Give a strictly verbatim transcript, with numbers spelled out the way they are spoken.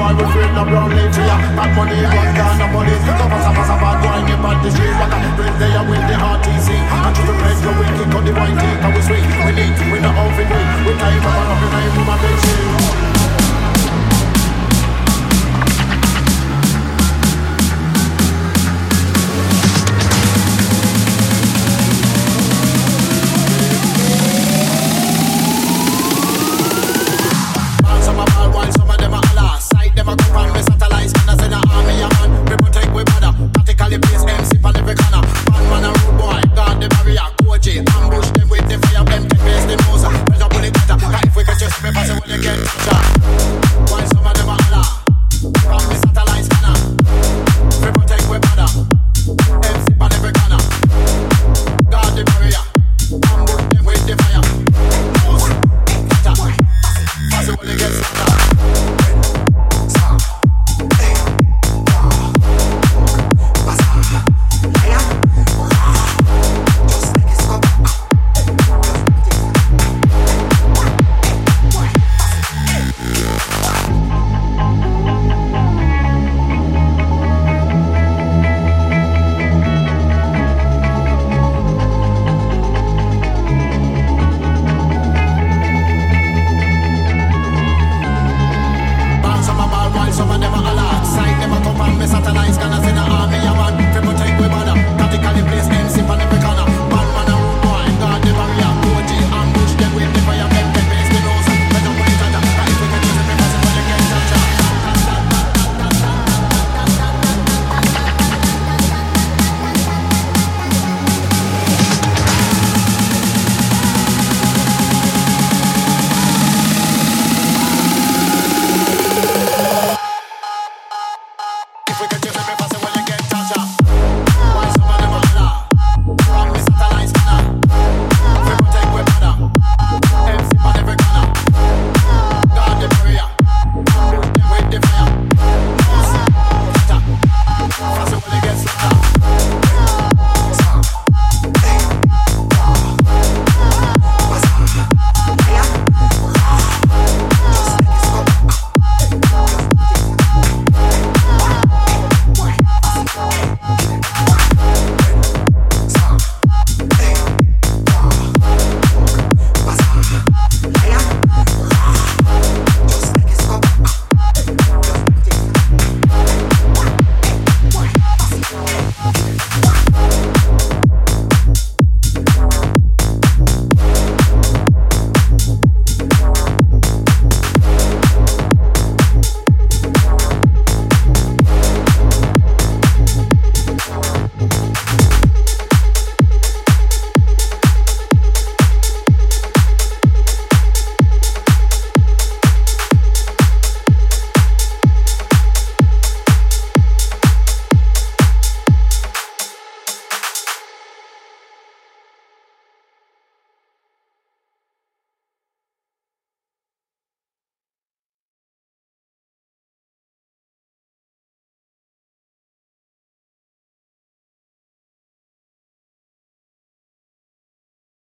boy with free no brown leaf for ya. Bad money, gun gun, no police. Come on, some of bad boy, you bad the street. What a friend there with the R T C. And to the red, go we kick on the white teeth. And we sweet, we neat, we not off it, we. We time up and up and I move my big shit. Ambush them with the fire, them take face the nose.